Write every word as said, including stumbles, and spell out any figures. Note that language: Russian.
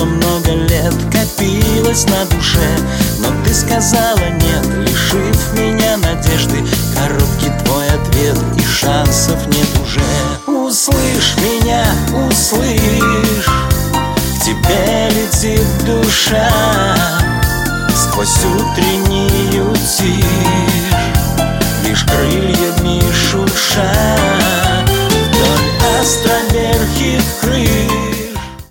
что много лет копилось на душе. Но ты сказала нет, лишив меня надежды. Короткий твой ответ, и шансов нет уже. Услышь меня, услышь, к тебе летит душа сквозь утреннюю тишь.